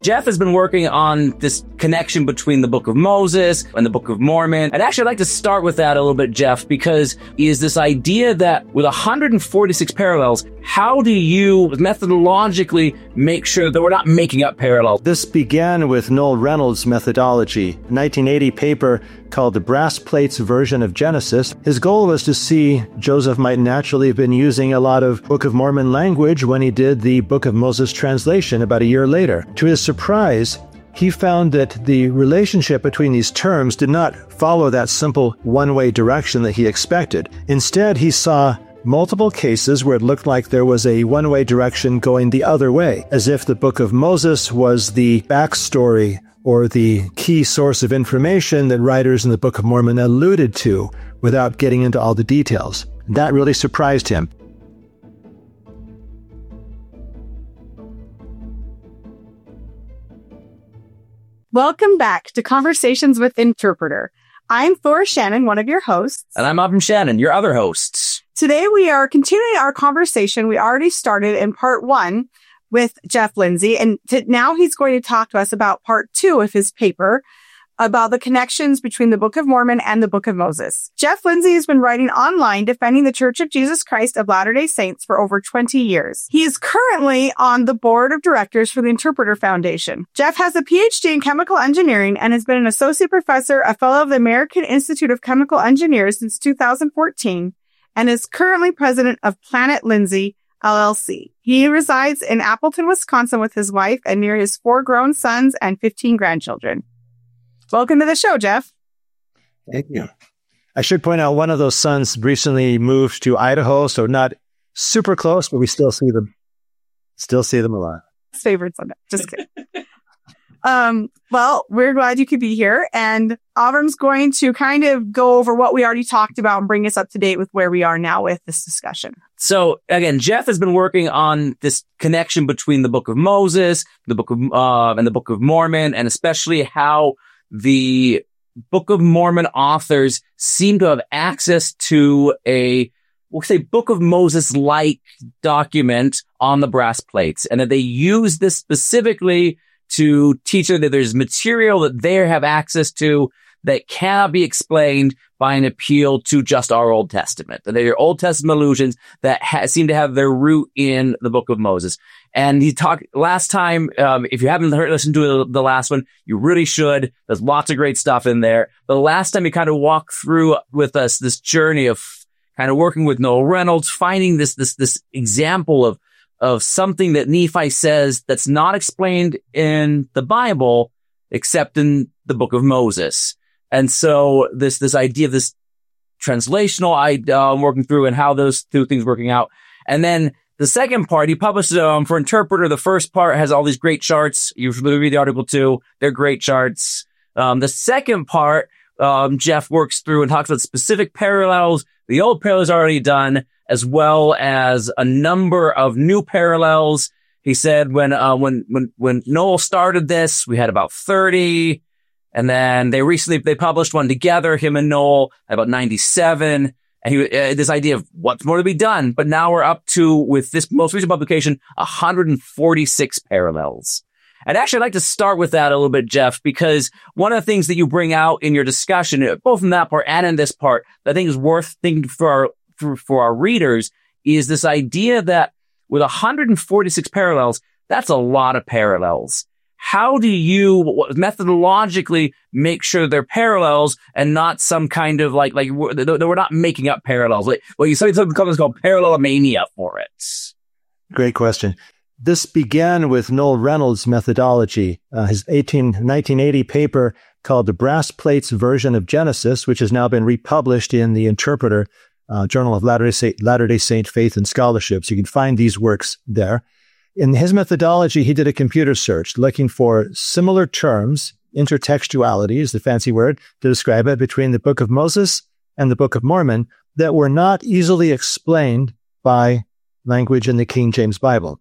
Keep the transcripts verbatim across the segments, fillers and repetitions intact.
Jeff has been working on this connection between the Book of Moses and the Book of Mormon. And actually, I'd like to start with that a little bit, Jeff, because is this idea that with one hundred forty-six parallels, how do you methodologically make sure that we're not making up parallels? This began with Noel Reynolds' methodology, a nineteen eighty paper called The Brass Plates Version of Genesis. His goal was to see Joseph might naturally have been using a lot of Book of Mormon language when he did the Book of Moses translation about a year later. To his surprise, he found that the relationship between these terms did not follow that simple one-way direction that he expected. Instead, he saw multiple cases where it looked like there was a one-way direction going the other way, as if the Book of Moses was the backstory or the key source of information that writers in the Book of Mormon alluded to without getting into all the details. That really surprised him. Welcome back to Conversations with Interpreter. I'm Thora Shannon, one of your hosts. And I'm Abram Shannon, your other hosts. Today we are continuing our conversation we already started in part one with Jeff Lindsay. And to, now he's going to talk to us about part two of his paper about the connections between the Book of Mormon and the Book of Moses. Jeff Lindsay has been writing online defending the Church of Jesus Christ of Latter-day Saints for over twenty years. He is currently on the board of directors for the Interpreter Foundation. Jeff has a P H D in chemical engineering and has been an associate professor, a fellow of the American Institute of Chemical Engineers since two thousand fourteen, and is currently president of Planet Lindsay, L L C. He resides in Appleton, Wisconsin with his wife and near his four grown sons and fifteen grandchildren. Welcome to the show, Jeff. Thank you. I should point out one of those sons recently moved to Idaho, so not super close, but we still see them. Still see them a lot. Favorite son. Just kidding. um, well, we're glad you could be here. And Avram's going to kind of go over what we already talked about and bring us up to date with where we are now with this discussion. So again, Jeff has been working on this connection between the Book of Moses, the Book of, uh, and the Book of Mormon, and especially how the Book of Mormon authors seem to have access to a, we'll say, Book of Moses-like document on the brass plates, and that they use this specifically to teach her that there's material that they have access to that cannot be explained by an appeal to just our Old Testament. That they're Old Testament allusions that ha- seem to have their root in the Book of Moses. And he talked last time, um, if you haven't heard, listened to the last one, you really should. There's lots of great stuff in there. But the last time he kind of walked through with us this journey of kind of working with Noel Reynolds, finding this, this, this example of, of something that Nephi says that's not explained in the Bible, except in the Book of Moses. And so this, this idea of this translational I, uh, working through and how those two things working out. And then the second part, he published, um, for Interpreter. The first part has all these great charts. You should read the article too. They're great charts. Um, the second part, um, Jeff works through and talks about specific parallels. The old parallels are already done, as well as a number of new parallels. He said when, uh, when, when, when Noel started this, we had about thirty. And then they recently, they published one together, him and Noel, about ninety-seven. And he, uh, this idea of what's more to be done. But now we're up to, with this most recent publication, one hundred forty-six parallels. And actually, I'd like to start with that a little bit, Jeff, because one of the things that you bring out in your discussion, both in that part and in this part, that I think is worth thinking for our, for, for our readers, is this idea that with one hundred forty-six parallels, that's a lot of parallels. How do you methodologically make sure they're parallels and not some kind of like, like we're, we're not making up parallels? Like, well, you studied something called parallelomania for it. Great question. This began with Noel Reynolds' methodology, uh, his nineteen eighty paper called The Brass Plates Version of Genesis, which has now been republished in the Interpreter, uh, Journal of Latter-day Saint, Latter-day Saint Faith and Scholarship. So you can find these works there. In his methodology, he did a computer search looking for similar terms, intertextuality is the fancy word to describe it, between the Book of Moses and the Book of Mormon that were not easily explained by language in the King James Bible.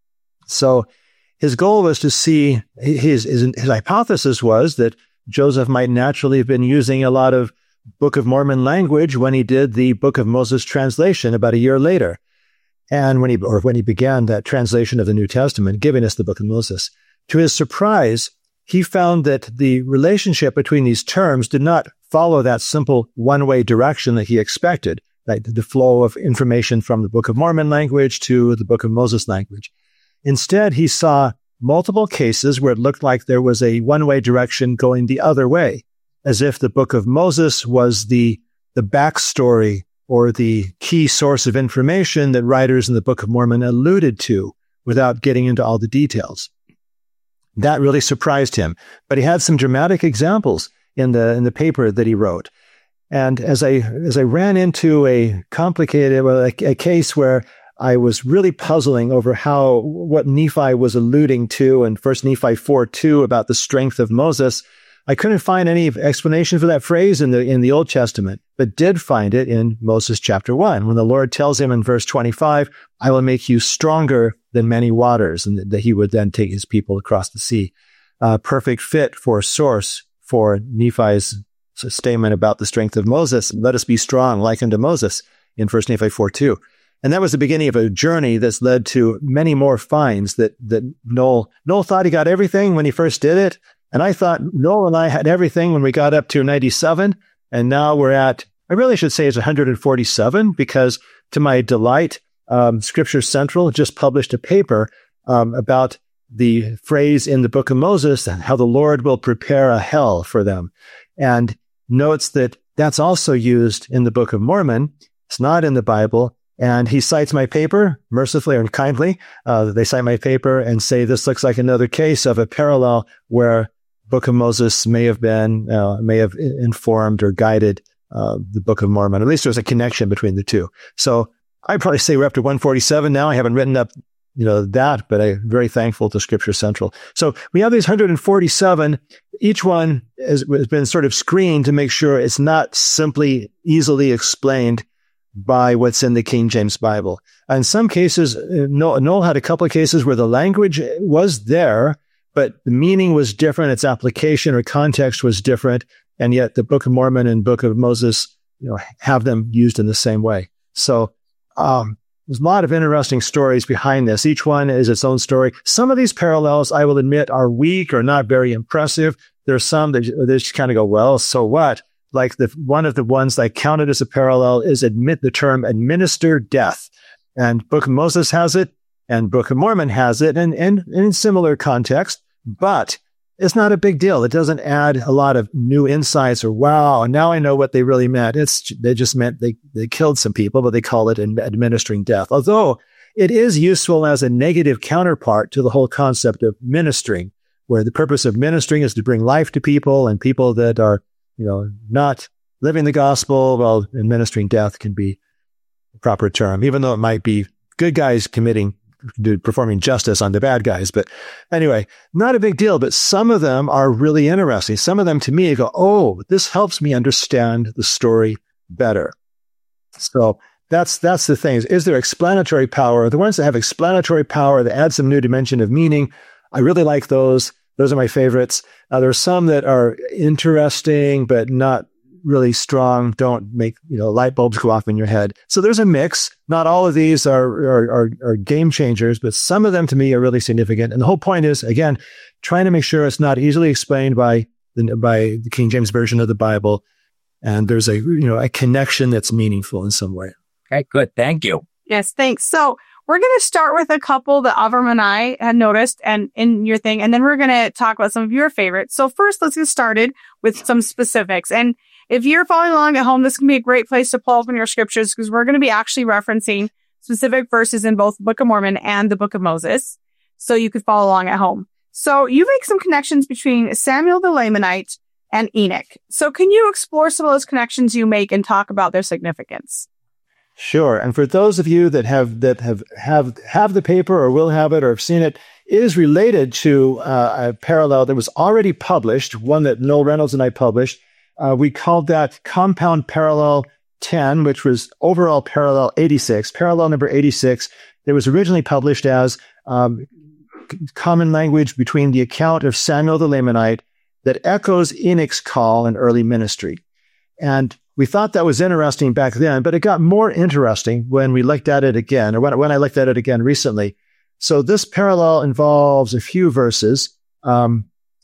So his goal was to see, his, his, his hypothesis was that Joseph might naturally have been using a lot of Book of Mormon language when he did the Book of Moses translation about a year later. And when he, or when he began that translation of the New Testament, giving us the Book of Moses. to his surprise, he found that the relationship between these terms did not follow that simple one-way direction that he expected, like the flow of information from the Book of Mormon language to the Book of Moses language. Instead, he saw multiple cases where it looked like there was a one-way direction going the other way, as if the Book of Moses was the, the backstory or the key source of information that writers in the Book of Mormon alluded to without getting into all the details. That really surprised him. But he had some dramatic examples in the in the paper that he wrote. And as I as I ran into a complicated, well, a, a case where I was really puzzling over how what Nephi was alluding to in First Nephi four two about the strength of Moses, I couldn't find any explanation for that phrase in the in the Old Testament, but did find it in Moses chapter one, when the Lord tells him in verse twenty-five, "I will make you stronger than many waters," and that he would then take his people across the sea. Uh, perfect fit for a source for Nephi's statement about the strength of Moses. Let us be strong like unto Moses in First Nephi four two. And that was the beginning of a journey that's led to many more finds that that Noel Noel thought he got everything when he first did it. And I thought Noel and I had everything when we got up to ninety-seven. And now we're at, I really should say it's one hundred forty-seven, because to my delight, um, Scripture Central just published a paper um, about the phrase in the Book of Moses and how the Lord will prepare a hell for them. And notes that that's also used in the Book of Mormon. It's not in the Bible. And he cites my paper, mercifully and kindly. Uh, they cite my paper and say this looks like another case of a parallel where Book of Moses may have been, uh, may have informed or guided uh, the Book of Mormon. At least there's a connection between the two. So I'd probably say we're up to one forty-seven now. I haven't written up, you know, that, but I'm very thankful to Scripture Central. So we have these one hundred forty-seven. Each one has, has been sort of screened to make sure it's not simply easily explained by what's in the King James Bible. In some cases, Noel, Noel had a couple of cases where the language was there, but the meaning was different, its application or context was different, and yet the Book of Mormon and Book of Moses, you know, have them used in the same way. So um, there's a lot of interesting stories behind this. Each one is its own story. Some of these parallels, I will admit, are weak or not very impressive. There are some that, that just kind of go, well, so what? Like the one of the ones I counted as a parallel is admit the term administer death. And Book of Moses has it, and Book of Mormon has it, and, and, and in similar context. But it's not a big deal. It doesn't add a lot of new insights or, wow, now I know what they really meant. It's they just meant they, they killed some people, but they call it administering death. Although it is useful as a negative counterpart to the whole concept of ministering, where the purpose of ministering is to bring life to people, and people that are, you know, not living the gospel, well, administering death can be the proper term, even though it might be good guys committing performing justice on the bad guys. But anyway, not a big deal, but some of them are really interesting. Some of them to me go, oh, this helps me understand the story better. So that's, that's the thing. Is there explanatory power? The ones that have explanatory power that add some new dimension of meaning, I really like those. Those are my favorites. Uh, there are some that are interesting, but not really strong, don't make, you know, light bulbs go off in your head. So there's a mix. Not all of these are, are, are, are game changers, but some of them to me are really significant. And the whole point is, again, trying to make sure it's not easily explained by the, by the King James Version of the Bible. And there's a, you know, a connection that's meaningful in some way. Okay, good. Thank you. Yes, thanks. So we're going to start with a couple that Avram and I had noticed and in your thing, and then we're going to talk about some of your favorites. So first, let's get started with some specifics. And if you're following along at home, this can be a great place to pull open your scriptures, because we're going to be actually referencing specific verses in both the Book of Mormon and the Book of Moses. So you could follow along at home. So you make some connections between Samuel the Lamanite and Enoch. So can you explore some of those connections you make and talk about their significance? Sure. And for those of you that have that have have have the paper or will have it or have seen it, it is related to uh, a parallel that was already published, one that Noel Reynolds and I published. Uh, we called that Compound Parallel ten, which was overall Parallel eighty-six. Parallel number eighty-six, that was originally published as um, common language between the account of Samuel the Lamanite that echoes Enoch's call in early ministry. And we thought that was interesting back then, but it got more interesting when we looked at it again, or when, when I looked at it again recently. So this parallel involves a few verses, Um,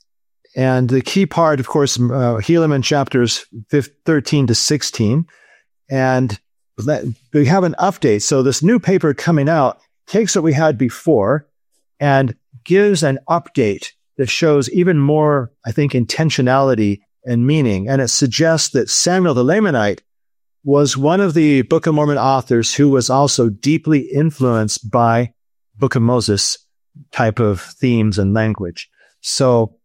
and the key part, of course, uh, Helaman chapters thirteen to sixteen. And we have an update. So this new paper coming out takes what we had before and gives an update that shows even more, I think, intentionality and meaning. And it suggests that Samuel the Lamanite was one of the Book of Mormon authors who was also deeply influenced by Book of Moses type of themes and language. So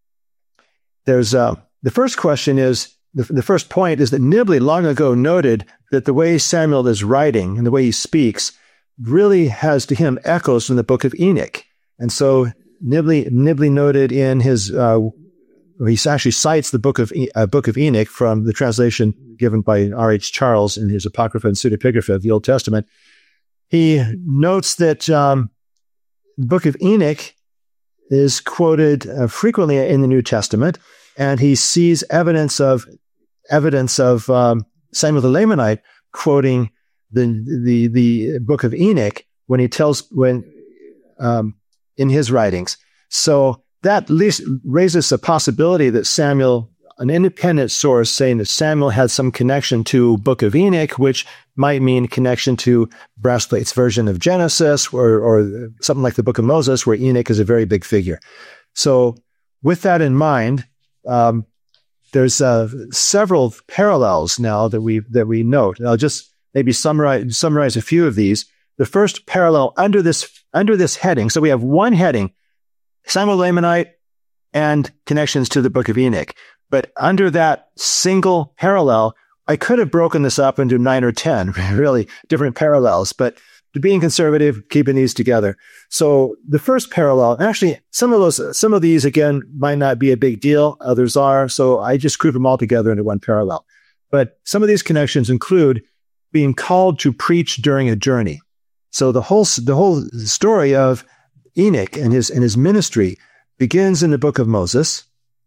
there's uh, the first question is, the, the first point is that Nibley long ago noted that the way Samuel is writing and the way he speaks really has to him echoes from the Book of Enoch. And so Nibley, Nibley noted in his, uh, he actually cites the Book of uh, Book of Enoch from the translation given by R H Charles in his Apocrypha and Pseudepigrapha of the Old Testament. He notes that um, the Book of Enoch is quoted uh, frequently in the New Testament, and he sees evidence of evidence of um, Samuel the Lamanite quoting the the the Book of Enoch when he tells when um, in his writings. So that at least raises a possibility that Samuel, an independent source saying that Samuel had some connection to Book of Enoch, which might mean connection to Brassplate's version of Genesis, or, or something like the Book of Moses, where Enoch is a very big figure. So with that in mind, um, there's uh, several parallels now that we that we note. And I'll just maybe summarize summarize a few of these. The first parallel under this under this heading. So we have one heading, Samuel Lamanite and connections to the Book of Enoch. But under that single parallel, I could have broken this up into nine or ten really different parallels, but to being conservative, keeping these together. So the first parallel, actually, some of those, some of these again might not be a big deal. Others are. So I just group them all together into one parallel. But some of these connections include being called to preach during a journey. So the whole the whole story of Enoch and his and his ministry begins in the Book of Moses.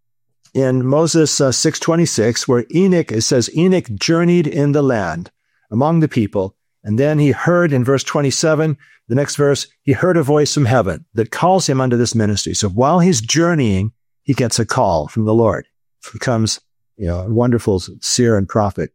In Moses uh, six twenty-six, where Enoch, it says, Enoch journeyed in the land among the people. And then he heard in verse twenty-seven, the next verse, he heard a voice from heaven that calls him unto this ministry. So while he's journeying, he gets a call from the Lord. He becomes, you know, a wonderful seer and prophet.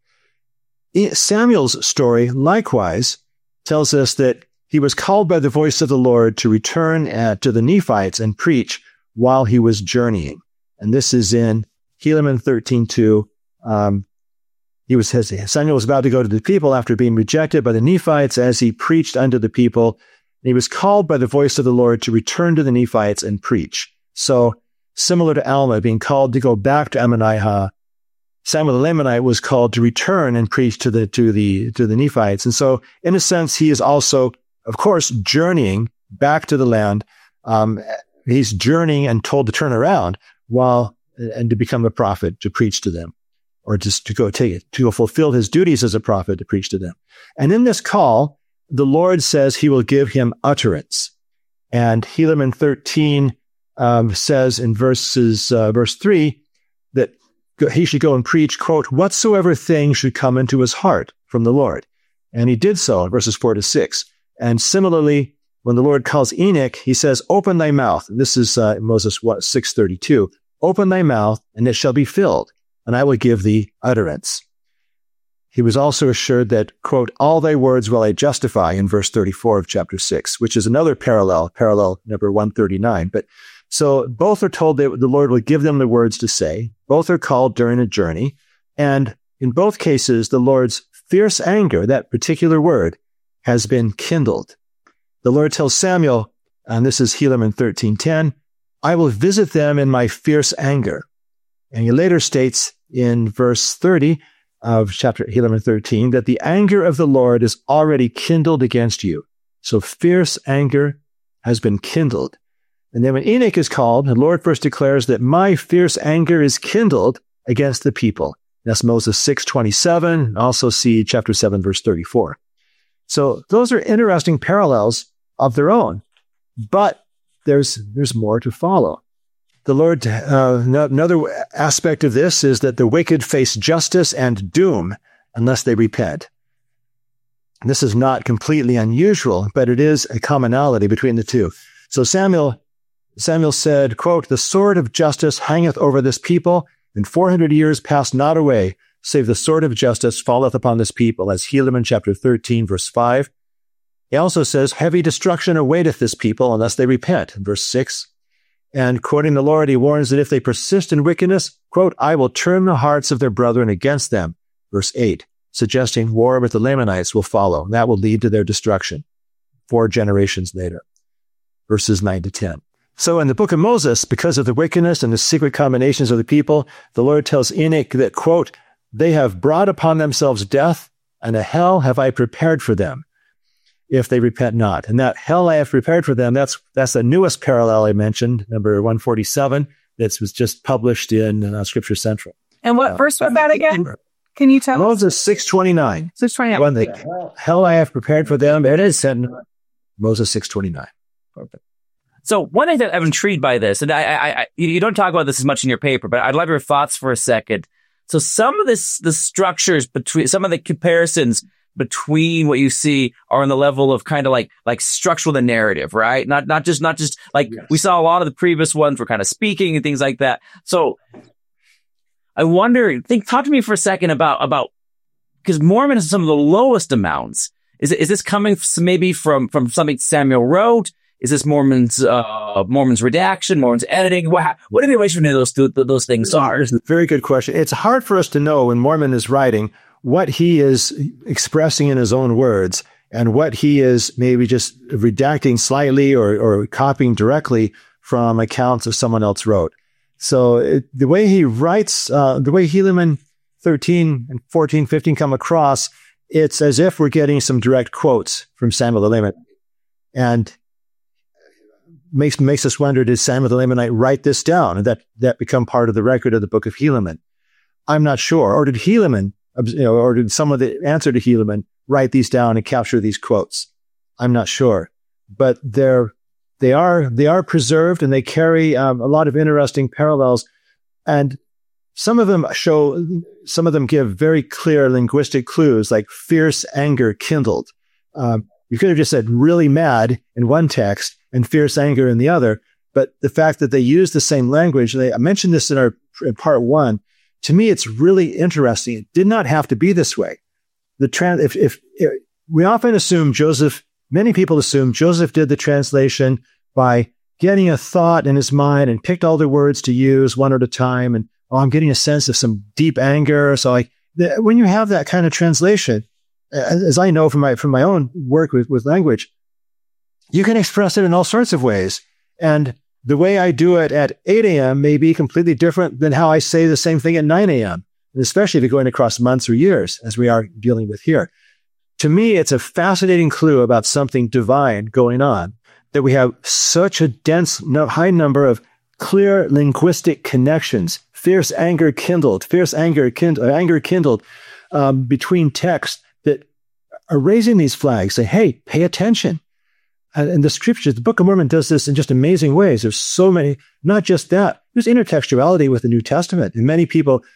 Samuel's story, likewise, tells us that he was called by the voice of the Lord to return uh, to the Nephites and preach while he was journeying. And this is in Helaman thirteen two. Um, he was Samuel was about to go to the people after being rejected by the Nephites as he preached unto the people. And he was called by the voice of the Lord to return to the Nephites and preach. So similar to Alma being called to go back to Ammonihah, Samuel the Lamanite was called to return and preach to the to the to the Nephites. And so, in a sense, he is also, of course, journeying back to the land. Um, he's journeying and told to turn around while and to become a prophet to preach to them, or just to go take it to go fulfill his duties as a prophet to preach to them. And in this call, the Lord says He will give him utterance. And Helaman thirteen um, says in verses uh, verse three that he should go and preach, quote, whatsoever thing should come into his heart from the Lord. And he did so in verses four to six. And similarly, when the Lord calls Enoch, he says, open thy mouth. And this is uh, Moses what, six thirty-two. Open thy mouth, and it shall be filled, and I will give thee utterance. He was also assured that, quote, all thy words will I justify in verse thirty-four of chapter six, which is another parallel, parallel number one thirty-nine. But so both are told that the Lord will give them the words to say. Both are called during a journey. And in both cases, the Lord's fierce anger, that particular word, has been kindled. The Lord tells Samuel, and this is Helaman thirteen ten, I will visit them in my fierce anger. And he later states in verse thirty of chapter Helaman thirteen that the anger of the Lord is already kindled against you. So fierce anger has been kindled. And then when Enoch is called, the Lord first declares that my fierce anger is kindled against the people. That's Moses six twenty-seven. Also see chapter seven, verse thirty-four. So those are interesting parallels of their own. But there's there's more to follow. The Lord, uh, no, another aspect of this is that the wicked face justice and doom unless they repent. And this is not completely unusual, but it is a commonality between the two. So Samuel Samuel said, quote, "The sword of justice hangeth over this people, and four hundred years pass not away, save the sword of justice falleth upon this people," as Helaman chapter thirteen, verse five. He also says, "Heavy destruction awaiteth this people unless they repent," in verse six. And quoting the Lord, he warns that if they persist in wickedness, quote, "I will turn the hearts of their brethren against them," verse eight, suggesting war with the Lamanites will follow. And that will lead to their destruction four generations later, verses nine to ten. So in the book of Moses, because of the wickedness and the secret combinations of the people, the Lord tells Enoch that, quote, "They have brought upon themselves death, and a hell have I prepared for them, if they repent not." And that hell I have prepared for them, that's that's the newest parallel I mentioned, number one forty-seven, that was just published in uh, Scripture Central. And what uh, verse was that again? Can you tell Moses us? six twenty-nine. six twenty-nine. One thing, hell I have prepared for them, it is said in Moses six twenty-nine. Perfect. So one thing that I'm intrigued by this, and I, I, I, you don't talk about this as much in your paper, but I'd love your thoughts for a second. So some of this, the structures between, some of the comparisons between what you see are on the level of kind of like, like structural the narrative, right? Not, not just, not just like yes. We saw a lot of the previous ones were kind of speaking and things like that. So I wonder, think, talk to me for a second about, about, because Mormon has some of the lowest amounts. Is it, is this coming maybe from, from something Samuel wrote? Is this Mormon's, uh, Mormon's redaction, Mormon's editing? What, what are the ways of those, those things are? Very good question. It's hard for us to know when Mormon is writing what he is expressing in his own words and what he is maybe just redacting slightly or, or copying directly from accounts of someone else wrote. So it, the way he writes, uh, the way Helaman thirteen and fourteen, fifteen come across, it's as if we're getting some direct quotes from Samuel the Lamanite. And makes makes us wonder, did Samuel the Lamanite write this down and that, that become part of the record of the book of Helaman? I'm not sure. Or did Helaman, you know, or did someone that answered to Helaman write these down and capture these quotes? I'm not sure. But they're, they are, they are preserved and they carry um, a lot of interesting parallels. And some of them show, some of them give very clear linguistic clues, like fierce anger kindled. Um, you could have just said really mad in one text and fierce anger in the other. But the fact that they use the same language, they, I mentioned this in our in part one, to me, it's really interesting. It did not have to be this way. The trans, if, if, if we often assume Joseph, many people assume Joseph did the translation by getting a thought in his mind and picked all the words to use one at a time. And, oh, I'm getting a sense of some deep anger. So like the, when you have that kind of translation, as, as I know from my, from my own work with, with language, you can express it in all sorts of ways. And the way I do it at eight a.m. may be completely different than how I say the same thing at nine a.m., especially if you're going across months or years, as we are dealing with here. To me, it's a fascinating clue about something divine going on, that we have such a dense, high number of clear linguistic connections, fierce anger kindled, fierce anger, kind, anger kindled um, between texts that are raising these flags, say, hey, pay attention. And the scriptures, the Book of Mormon does this in just amazing ways. There's so many, not just that. There's intertextuality with the New Testament. And many people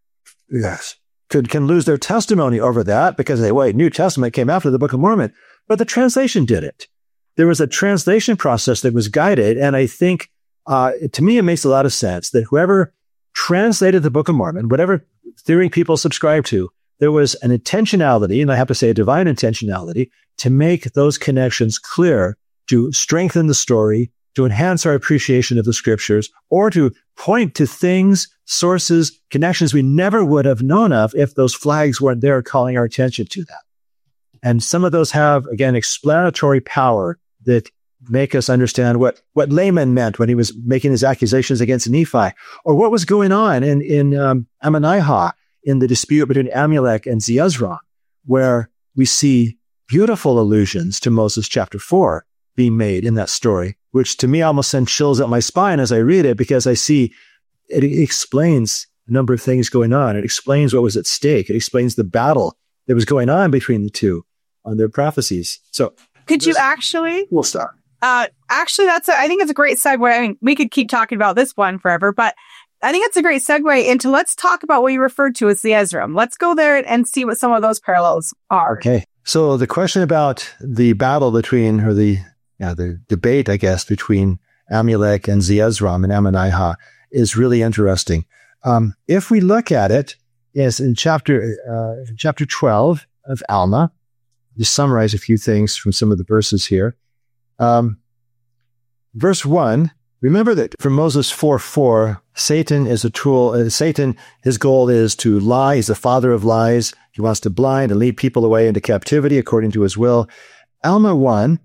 yes, could, can lose their testimony over that because they, wait, New Testament came after the Book of Mormon. But the translation did it. There was a translation process that was guided. And I think, uh, to me, it makes a lot of sense that whoever translated the Book of Mormon, whatever theory people subscribe to, there was an intentionality, and I have to say a divine intentionality, to make those connections clear, to strengthen the story, to enhance our appreciation of the scriptures, or to point to things, sources, connections we never would have known of if those flags weren't there calling our attention to that. And some of those have, again, explanatory power that make us understand what, what Laman meant when he was making his accusations against Nephi, or what was going on in, in um, Ammonihah, in the dispute between Amulek and Zeezrom, where we see beautiful allusions to Moses chapter four being made in that story, which to me almost sends chills up my spine as I read it, because I see it explains a number of things going on. It explains what was at stake. It explains the battle that was going on between the two on their prophecies. So could you actually? We'll start. Uh, actually, that's a, I think it's a great segue. I mean, we could keep talking about this one forever, but I think it's a great segue into, let's talk about what you referred to as the Zeezrom. Let's go there and see what some of those parallels are. Okay. So the question about the battle between, or the, yeah, the debate, I guess, between Amulek and Zeezrom and Ammonihah is really interesting. Um, if we look at it, is in chapter uh, chapter twelve of Alma, just summarize a few things from some of the verses here. Um, verse one, remember that from Moses four four, Satan is a tool. Uh, Satan, his goal is to lie. He's the father of lies. He wants to blind and lead people away into captivity according to his will. Alma one,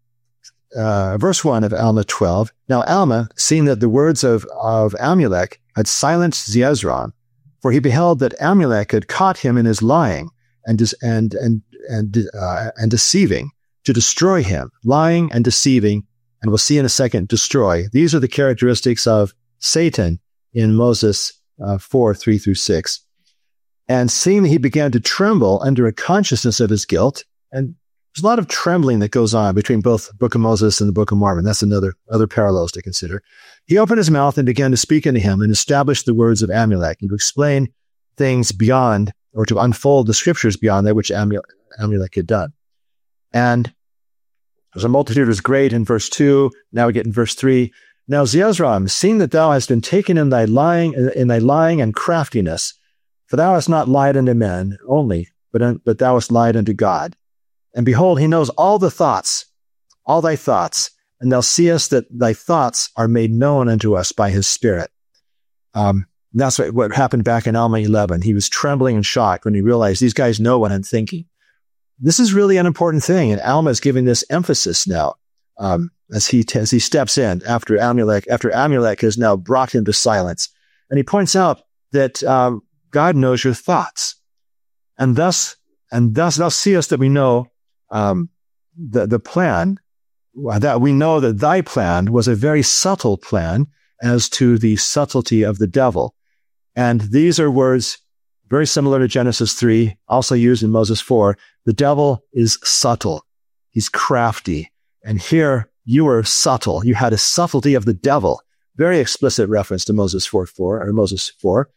uh, verse one of Alma twelve. Now Alma, seeing that the words of, of Amulek had silenced Zeezrom, for he beheld that Amulek had caught him in his lying and dis- and and and uh, and deceiving to destroy him, lying and deceiving, and we'll see in a second, destroy. These are the characteristics of Satan in Moses uh, four three through six. And seeing that he began to tremble under a consciousness of his guilt, and there's a lot of trembling that goes on between both the Book of Moses and the Book of Mormon. That's another other parallels to consider. He opened his mouth and began to speak unto him and established the words of Amulek and to explain things beyond, or to unfold the scriptures beyond that which Amulek, Amulek had done. And there's a multitude is great in verse two. Now we get in verse three. Now Zeezrom, seeing that thou hast been taken in thy lying, in thy lying and craftiness, for thou hast not lied unto men only, but, but thou hast lied unto God. And behold, he knows all the thoughts, all thy thoughts, and thou seest that thy thoughts are made known unto us by his Spirit. Um, that's what, what happened back in Alma eleven. He was trembling and shocked when he realized these guys know what I'm thinking. This is really an important thing, and Alma is giving this emphasis now um, as he as he steps in after Amulek, after Amulek has now brought him to silence. And he points out that um, God knows your thoughts, and thus and thus thou seest that we know um, the the plan, that we know that thy plan was a very subtle plan as to the subtlety of the devil. And these are words very similar to Genesis three, also used in Moses four. The devil is subtle. He's crafty. And here you were subtle. You had a subtlety of the devil. Very explicit reference to Moses four four, or Moses four.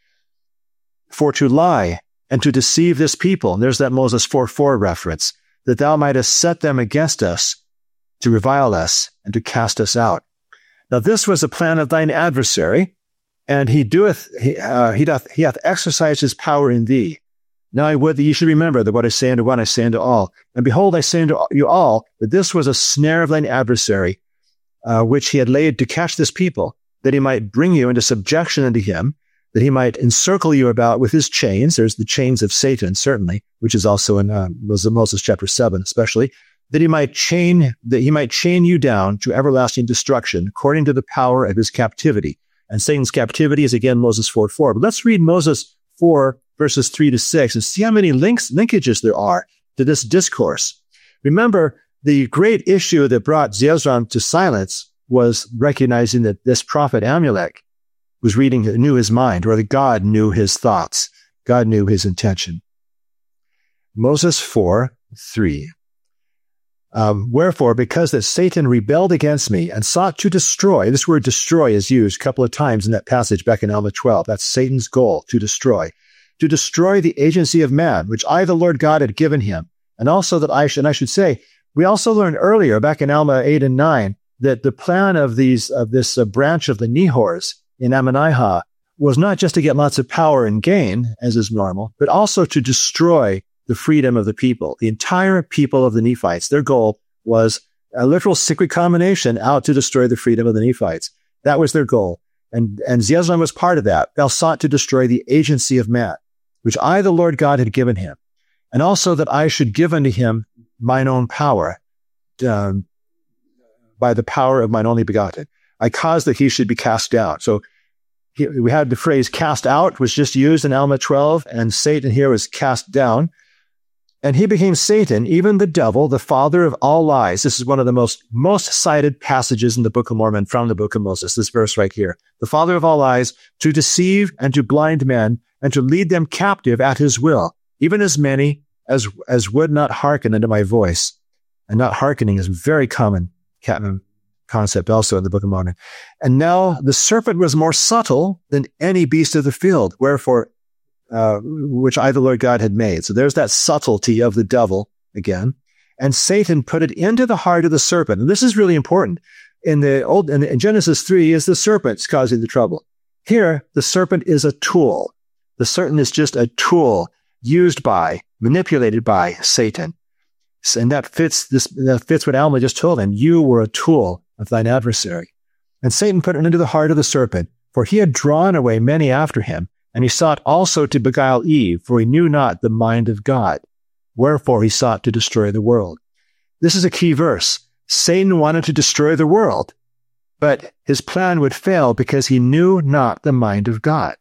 For to lie and to deceive this people. And there's that Moses four four reference. That thou mightest set them against us, to revile us, and to cast us out. Now this was the plan of thine adversary, and he doeth, he, uh, he doth, he hath exercised his power in thee. Now I would that ye should remember that what I say unto one, I say unto all. And behold, I say unto you all, that this was a snare of thine adversary, uh, which he had laid to catch this people, that he might bring you into subjection unto him, that he might encircle you about with his chains. There's the chains of Satan, certainly, which is also in uh, Moses chapter seven, especially, that he might chain, that he might chain you down to everlasting destruction, according to the power of his captivity. And Satan's captivity is again Moses four four. But let's read Moses four, verses three to six, and see how many links, linkages there are to this discourse. Remember, the great issue that brought Zeezrom to silence was recognizing that this prophet Amulek was reading, knew his mind, or that God knew his thoughts. God knew his intention. Moses four three. Um, Wherefore, because that Satan rebelled against me and sought to destroy, this word destroy is used a couple of times in that passage back in Alma twelve. That's Satan's goal, to destroy. To destroy the agency of man, which I, the Lord God, had given him. And also that I should, and I should say, we also learned earlier, back in Alma eight and nine, that the plan of these, of this uh, branch of the Nehors in Ammonihah was not just to get lots of power and gain, as is normal, but also to destroy the freedom of the people. The entire people of the Nephites, their goal was a literal secret combination out to destroy the freedom of the Nephites. That was their goal. And, and Zeezrom was part of that. Thou sought to destroy the agency of man, which I, the Lord God, had given him. And also that I should give unto him mine own power, um, by the power of mine only begotten. I caused that he should be cast down. So he, we had the phrase cast out was just used in Alma twelve, and Satan here was cast down. And he became Satan, even the devil, the father of all lies. This is one of the most, most cited passages in the Book of Mormon from the Book of Moses, this verse right here. The father of all lies, to deceive and to blind men, and to lead them captive at his will, even as many as, as would not hearken unto my voice. And not hearkening is a very common concept also in the Book of Mormon. And now the serpent was more subtle than any beast of the field, wherefore Uh, which I, the Lord God, had made. So there's that subtlety of the devil again. And Satan put it into the heart of the serpent. And this is really important. in the old, in, in Genesis three is the serpent's causing the trouble. Here, the serpent is a tool. The serpent is just a tool used by, manipulated by Satan. And that fits this, that fits what Alma just told him. You were a tool of thine adversary. And Satan put it into the heart of the serpent, for he had drawn away many after him, and he sought also to beguile Eve, for he knew not the mind of God. Wherefore he sought to destroy the world. This is a key verse. Satan wanted to destroy the world, but his plan would fail because he knew not the mind of God.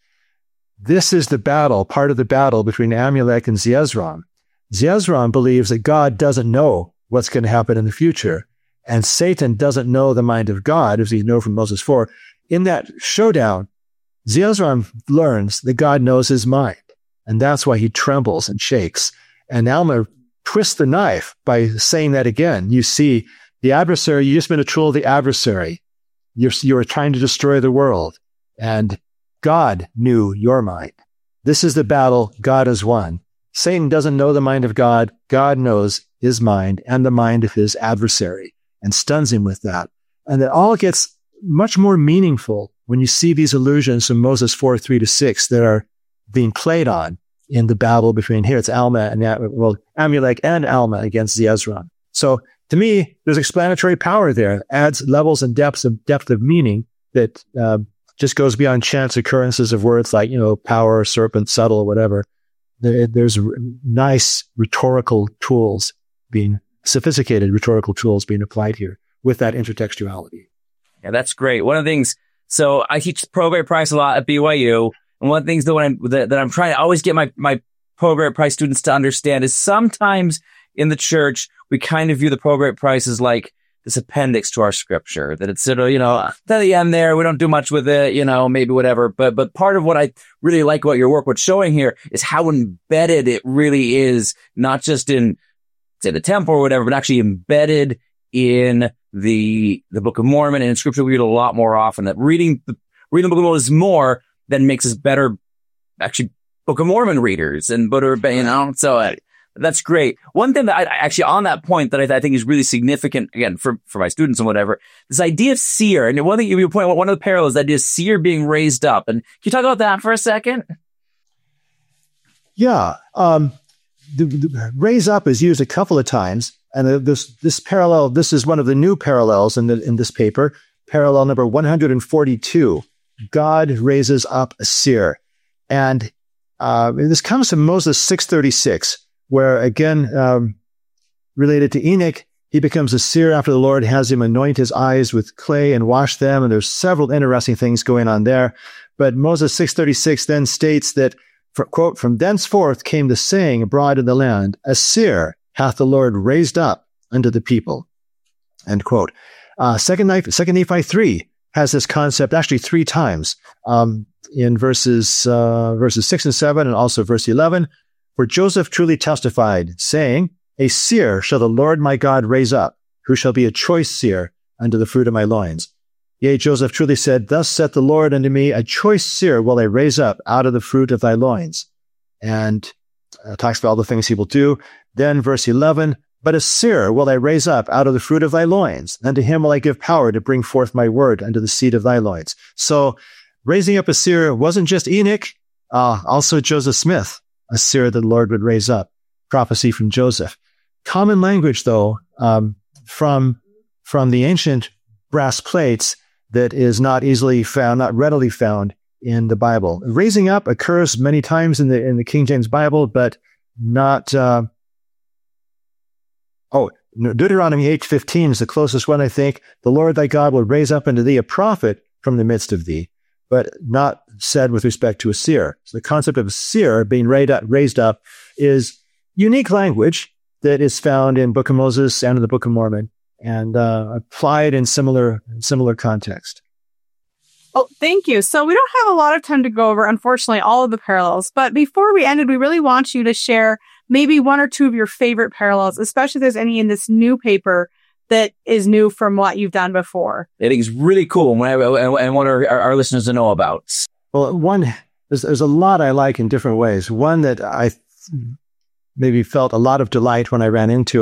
This is the battle, part of the battle between Amulek and Zeezrom. Zeezrom believes that God doesn't know what's going to happen in the future, and Satan doesn't know the mind of God, as we know from Moses four. In that showdown, Zeezrom learns that God knows his mind, and that's why he trembles and shakes. And Alma twists the knife by saying that again. You see, the adversary, you've just been a tool of the adversary. You're, you're trying to destroy the world, and God knew your mind. This is the battle God has won. Satan doesn't know the mind of God. God knows his mind and the mind of his adversary and stuns him with that. And it all gets much more meaningful when you see these allusions from Moses four, three to six that are being played on in the battle between, here it's Alma and, well, Amulek and Alma against Zeezrom. So to me, there's explanatory power there, adds levels and depths of depth of meaning that uh, just goes beyond chance occurrences of words like, you know, power, serpent, subtle, whatever. There, there's r- nice rhetorical tools being, sophisticated rhetorical tools being applied here with that intertextuality. Yeah, that's great. One of the things, so I teach probate price a lot at B Y U. And one of the things that, when I'm, that, that I'm trying to always get my, my probate price students to understand is sometimes in the church, we kind of view the probate price as like this appendix to our scripture, that it's sort of, you know, at the end there, we don't do much with it, you know, maybe whatever. But, but part of what I really like about your work, what's showing here is how embedded it really is, not just in, say, the temple or whatever, but actually embedded in the, the Book of Mormon and in scripture we read a lot more often. That reading the, reading the Book of Mormon is more than makes us better, actually, Book of Mormon readers and, but, you know, so, uh, that's great. One thing that I actually, on that point that I, I think is really significant, again, for, for my students and whatever, this idea of seer. And one thing you point out, one of the parallels, that is seer being raised up. And can you talk about that for a second? Yeah. Um, the, the raise up is used a couple of times. And this, this parallel, this is one of the new parallels in the, in this paper, parallel number one hundred forty-two. God raises up a seer. And, uh, this comes from Moses six thirty-six. Where, again, um, related to Enoch, he becomes a seer after the Lord has him anoint his eyes with clay and wash them. And there's several interesting things going on there. But Moses six thirty-six then states that, for, quote, from thenceforth came the saying abroad in the land, a seer hath the Lord raised up unto the people, end quote. Uh, second, second Nephi three has this concept actually three times um, in verses, uh, verses six and seven and also verse eleven. For Joseph truly testified, saying, a seer shall the Lord my God raise up, who shall be a choice seer unto the fruit of my loins. Yea, Joseph truly said, thus saith the Lord unto me, a choice seer will I raise up out of the fruit of thy loins. And uh, talks about all the things he will do. Then verse eleven, but a seer will I raise up out of the fruit of thy loins. And to him will I give power to bring forth my word unto the seed of thy loins. So raising up a seer wasn't just Enoch, uh, also Joseph Smith, a seer that the Lord would raise up. Prophecy from Joseph. Common language, though, um, from from the ancient brass plates that is not easily found, not readily found in the Bible. Raising up occurs many times in the in the King James Bible, but not. Uh, oh, Deuteronomy eight fifteen is the closest one, I think. The Lord thy God will raise up unto thee a prophet from the midst of thee, but not said with respect to a seer. So the concept of a seer being raised up, raised up is unique language that is found in Book of Moses and in the Book of Mormon, and uh, applied in similar similar context. Oh, thank you. So we don't have a lot of time to go over, unfortunately, all of the parallels. But before we ended, we really want you to share maybe one or two of your favorite parallels, especially if there's any in this new paper that is new from what you've done before. I think it's really cool and I want our, our listeners to know about. Well, one, there's, there's a lot I like in different ways. One that I maybe felt a lot of delight when I ran into it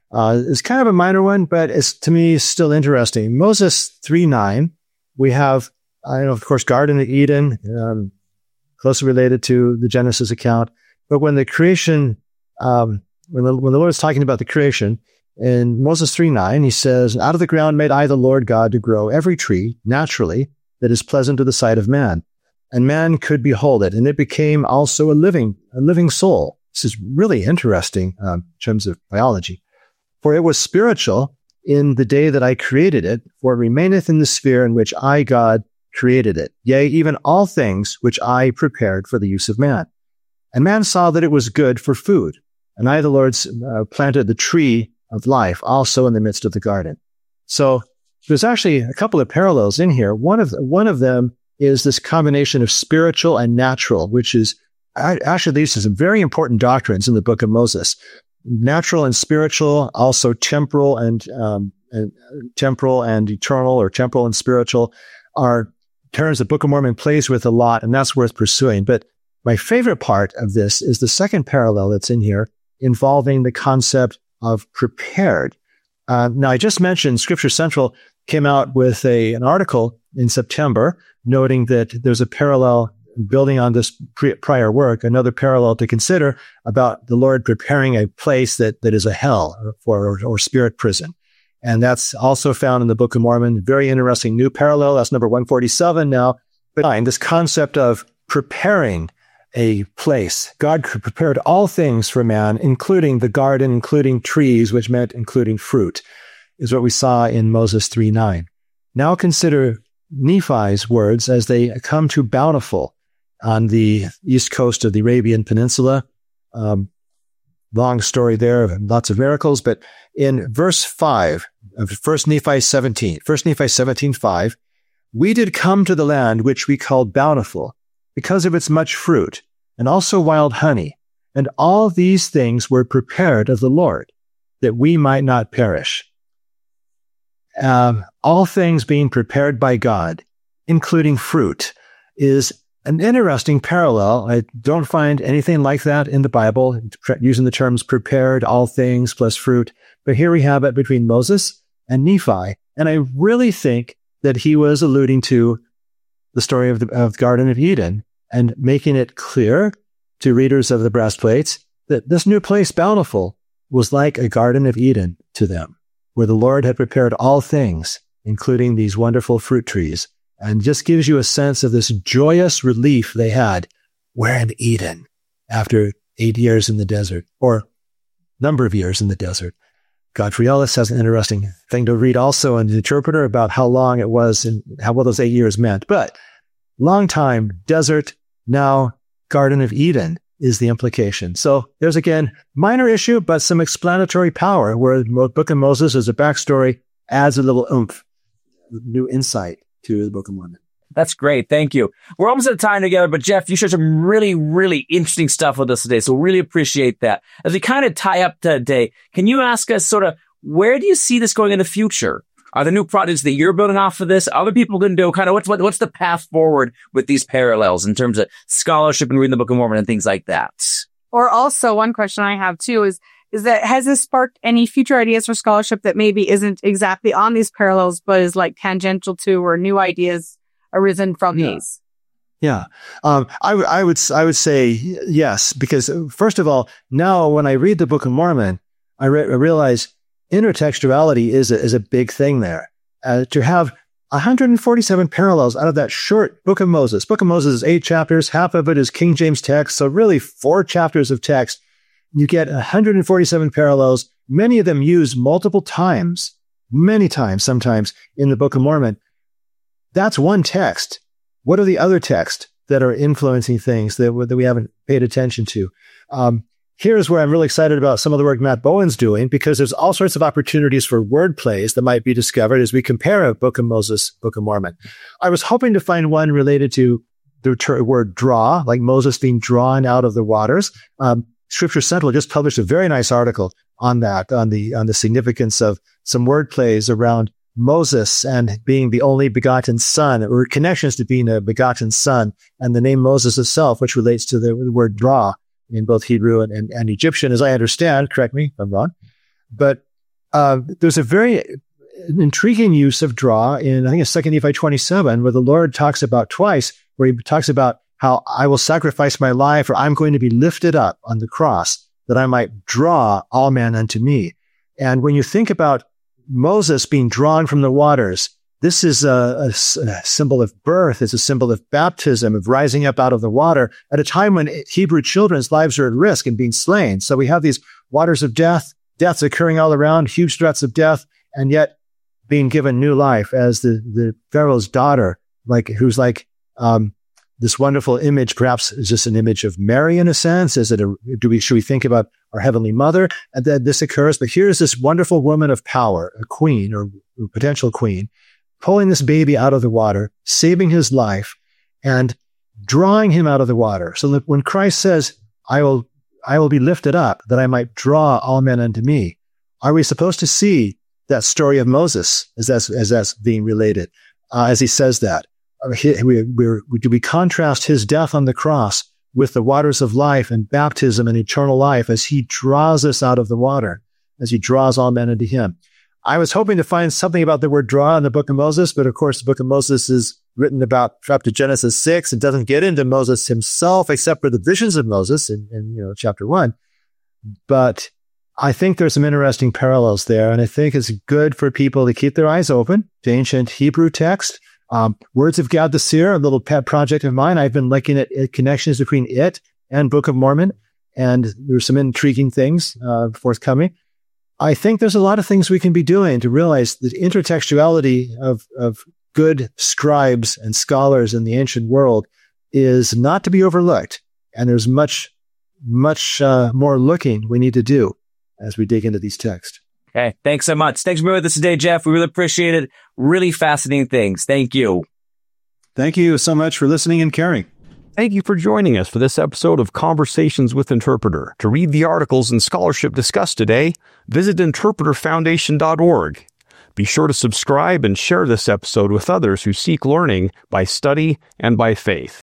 Uh, it's kind of a minor one, but it's, to me, still interesting. Moses three nine, we have, I know, of course, Garden of Eden, um, closely related to the Genesis account. But when the creation, um, when the, when the Lord is talking about the creation, in Moses three nine, he says, out of the ground made I the Lord God to grow every tree naturally that is pleasant to the sight of man. And man could behold it, and it became also a living, a living soul. This is really interesting um, in terms of biology. For it was spiritual in the day that I created it, for it remaineth in the sphere in which I, God, created it. Yea, even all things which I prepared for the use of man. And man saw that it was good for food. And I, the Lord, uh, planted the tree of life also in the midst of the garden. So there's actually a couple of parallels in here. One of, one of them is this combination of spiritual and natural, which is actually leads to some very important doctrines in the book of Moses. Natural and spiritual, also temporal and, um, and temporal and eternal, or temporal and spiritual, are terms the Book of Mormon plays with a lot, and that's worth pursuing. But my favorite part of this is the second parallel that's in here, involving the concept of prepared. Uh, now, I just mentioned Scripture Central came out with a an article in September noting that there's a parallel building on this pre- prior work, another parallel to consider about the Lord preparing a place that, that is a hell for, or, or spirit prison. And that's also found in the Book of Mormon. Very interesting new parallel. That's number one forty-seven now. But this concept of preparing a place. God prepared all things for man, including the garden, including trees, which meant including fruit, is what we saw in Moses three nine. Now consider Nephi's words as they come to Bountiful on the east coast of the Arabian Peninsula. Um, long story there, lots of miracles, but in verse five of First Nephi seventeen, First Nephi seventeen five, we did come to the land which we called Bountiful, because of its much fruit, and also wild honey, and all these things were prepared of the Lord, that we might not perish. Um, all things being prepared by God, including fruit, is an interesting parallel. I don't find anything like that in the Bible, using the terms prepared, all things, plus fruit. But here we have it between Moses and Nephi. And I really think that he was alluding to the story of the of Garden of Eden and making it clear to readers of the brass plates that this new place, Bountiful, was like a Garden of Eden to them, where the Lord had prepared all things, including these wonderful fruit trees. And just gives you a sense of this joyous relief they had. We're in Eden after eight years in the desert, or number of years in the desert. Godfrey Ellis has an interesting thing to read also in the Interpreter about how long it was and how what those eight years meant. But long time, desert, now Garden of Eden is the implication. So there's, again, minor issue, but some explanatory power where the Book of Moses as a backstory adds a little oomph, new insight to the Book of Mormon. That's great. Thank you. We're almost out of time together, but Jeff, you shared some really, really interesting stuff with us today. So really appreciate that. As we kind of tie up today, can you ask us sort of, where do you see this going in the future? Are there new projects that you're building off of this? Are other people going to do kind of what's, what, what's the path forward with these parallels in terms of scholarship and reading the Book of Mormon and things like that? Or also one question I have too is, is that has this sparked any future ideas for scholarship that maybe isn't exactly on these parallels, but is like tangential to, or new ideas arisen from yeah. these? Yeah. Um, I, w- I would, I would say yes, because first of all, now when I read the Book of Mormon, I, re- I realize intertextuality is a, is a big thing there. Uh, to have one hundred forty-seven parallels out of that short Book of Moses. Book of Moses is eight chapters. Half of it is King James text. So really four chapters of text. You get one hundred forty-seven parallels. Many of them used multiple times, many times, sometimes in the Book of Mormon. That's one text. What are the other texts that are influencing things that, that we haven't paid attention to? Um, here's where I'm really excited about some of the work Matt Bowen's doing, because there's all sorts of opportunities for word plays that might be discovered as we compare a Book of Moses, Book of Mormon. I was hoping to find one related to the ter- word draw, like Moses being drawn out of the waters. Um, Scripture Central just published a very nice article on that, on the on the significance of some word plays around Moses and being the only begotten son, or connections to being a begotten son, and the name Moses itself, which relates to the word draw in both Hebrew and, and, and Egyptian, as I understand. Correct me if I'm wrong. But uh, there's a very intriguing use of draw in, I think it's Second Nephi twenty-seven, where the Lord talks about twice, where he talks about how I will sacrifice my life, or I'm going to be lifted up on the cross, that I might draw all men unto me. And when you think about Moses being drawn from the waters, this is a, a, a symbol of birth. It's a symbol of baptism, of rising up out of the water at a time when Hebrew children's lives are at risk and being slain. So we have these waters of death, deaths occurring all around, huge threats of death, and yet being given new life as the, the Pharaoh's daughter, like who's like um, this wonderful image. Perhaps is this an image of Mary in a sense? Is it a, do we should we think about our Heavenly Mother? And then this occurs, but here's this wonderful woman of power, a queen or a potential queen, pulling this baby out of the water, saving his life, and drawing him out of the water. So that when Christ says, "I will, I will be lifted up, that I might draw all men unto me," are we supposed to see that story of Moses as that's, as that's being related, uh, as he says that? Or he, we, we're, do we contrast his death on the cross with the waters of life and baptism and eternal life as he draws us out of the water, as he draws all men into him? I was hoping to find something about the word draw in the book of Moses, but of course the book of Moses is written about up to Genesis six. It doesn't get into Moses himself except for the visions of Moses in, in you know chapter one. But I think there's some interesting parallels there, and I think it's good for people to keep their eyes open to ancient Hebrew text. Um, Words of God the Seer, a little pet project of mine. I've been looking at it, connections between it and Book of Mormon, and there's some intriguing things uh, forthcoming. I think there's a lot of things we can be doing to realize the intertextuality of, of good scribes and scholars in the ancient world is not to be overlooked. And there's much, much uh, more looking we need to do as we dig into these texts. Okay. Thanks so much. Thanks for being with us today, Jeff. We really appreciate it. Really fascinating things. Thank you. Thank you so much for listening and caring. Thank you for joining us for this episode of Conversations with Interpreter. To read the articles and scholarship discussed today, visit interpreter foundation dot org. Be sure to subscribe and share this episode with others who seek learning by study and by faith.